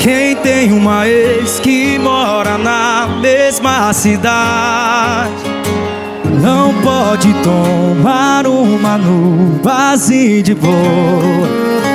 Quem tem uma ex que mora na mesma cidade não pode tomar uma no vazio de boa.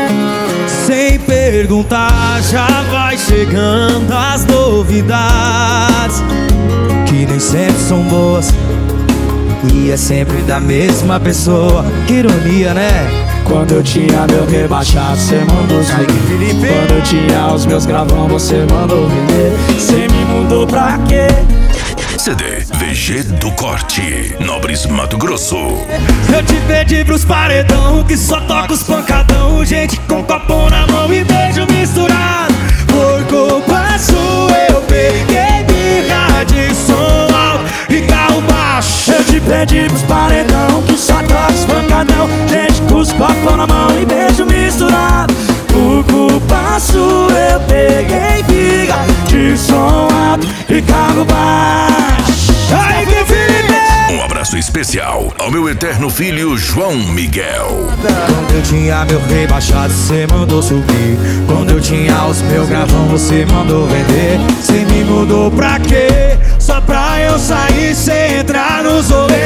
Sem perguntar já vai chegando as novidades, que nem sempre são boas e é sempre da mesma pessoa. Que ironia, né? Quando eu tinha meu rebaixado, cê mandou subir. Quando eu tinha os meus gravão, você mandou vender. Cê me mudou pra quê? CD VG do Corte, Nobres, Mato Grosso. Eu te pedi pros paredão que só toca os pancadão, gente com copo na mão e beijo misturado. Por culpa sua eu peguei birra de som alto e carro baixo. Eu te pedi pros paredão que só toca os pancadão, gente com os copos na mão e beijo misturado. Por culpa sua eu peguei birra de som alto e carro baixo. Aí que Felipe! Um abraço especial ao meu eterno filho João Miguel. Quando eu tinha meu rebaixado, cê mandou subir. Quando eu tinha os meus gravão, você mandou vender. Cê me mudou pra quê? Só pra eu sair sem entrar nos rolês.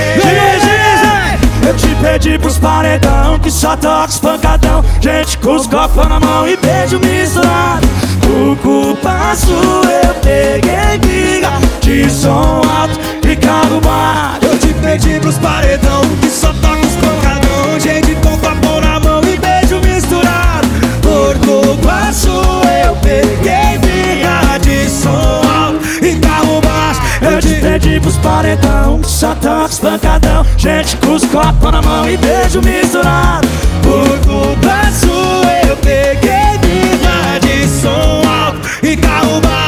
Eu te pedi pros paredão que só toca os pancadão, gente com os copos na mão e beijo misturado. Por culpa sua eu peguei briga de som alto e carro baixo. Eu te pedi pros paredão que só toca os pancadão, gente com copo na mão e beijo misturado. Por culpa sua eu peguei briga de som alto e carro baixo. Eu te pedi pros paredão que só toca os pancadão, gente com os copos na mão e beijo misturado. Por culpa sua eu peguei briga de som alto e carro baixo.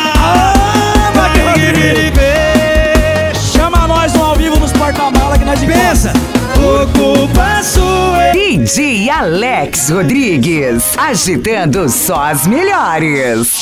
Chama nós no ao vivo nos porta-mala que nós Pensa, por culpa sua. DJ Alex Rodrigues, agitando só as melhores.